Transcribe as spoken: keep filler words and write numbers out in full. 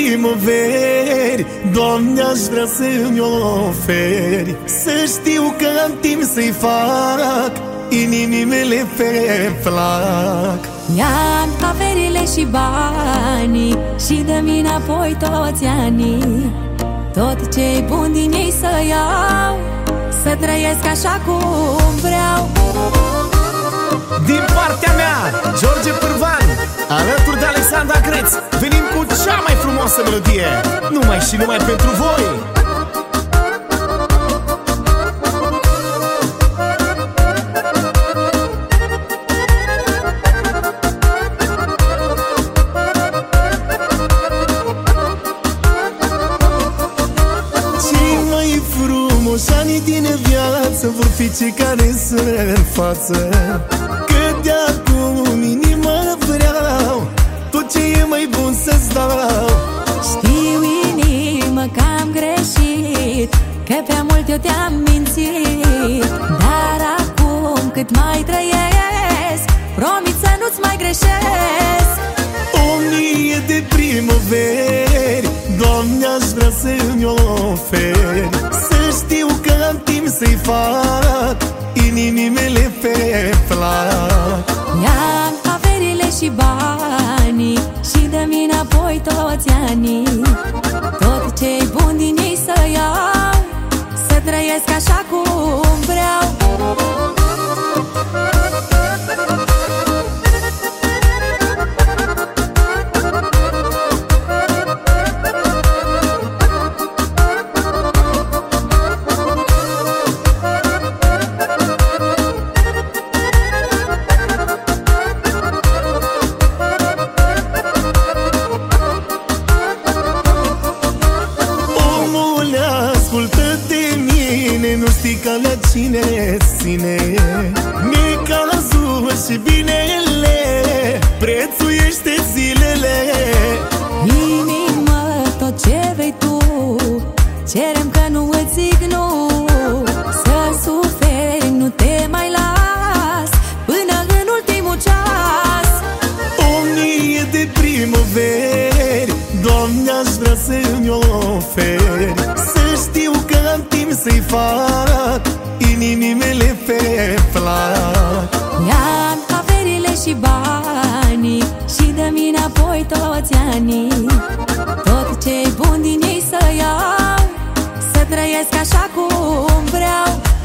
primăveri, Doamne, aș vrea să-mi oferi. Să știu că am timp să-i fac inimii mele pe plac. Ia-mi averile și banii și dă-mi înapoi toți anii. Tot ce-i bun din ei să iau, să trăiesc așa cum vreau. Din partea mea, George Pârvan, alături de Alexandra Creț, venim cu cea mai frumoasă melodie, numai și numai pentru voi. Anii din viață vor fi cei care sunt în față, că de acum inima vreau tot ce e mai bun să-ți dau. Știu, inimă, că am greșit, că prea mult eu te-am mințit, dar acum cât mai trăiesc, promit să nu-ți mai greșesc. O mie de primăveri, Doamne, aș vrea să-mi oferi. Să știu că am timp să-i fac inimii mele pe plac. Ia-mi averile și banii și dă-mi înapoi toți anii. Tot ce-i bun din ei să iau, să trăiesc așa cum vreau. Nu știi ca la cine ține necazul și binele, prețuiește zilele. Inimă, tot ce vei tu, cerem că nu îți ignor. Să suferi, nu te mai las până în ultimul ceas. O mie de primăveri, Doamne, aș vrea să-mi oferi. Să știu că am timp să-i fac inimii mele pe plac. Ia-mi averile și banii și dă-mi înapoi toți anii. Tot ce-i bun din ei să iau, să trăiesc așa cum vreau.